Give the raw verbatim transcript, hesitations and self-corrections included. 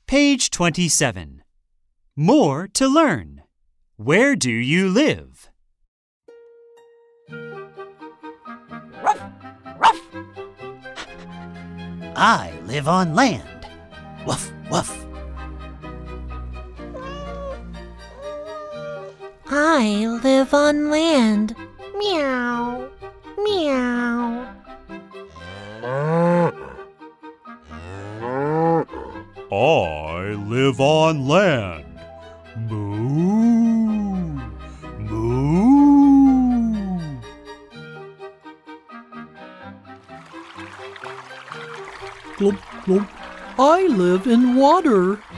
Page twenty-seven. More to learn. Where do you live? Ruff, ruff. I live on land. Woof, woof. I live on land. Meow, meow. I live on land. Moo, moo. Glub, glub. I live in water.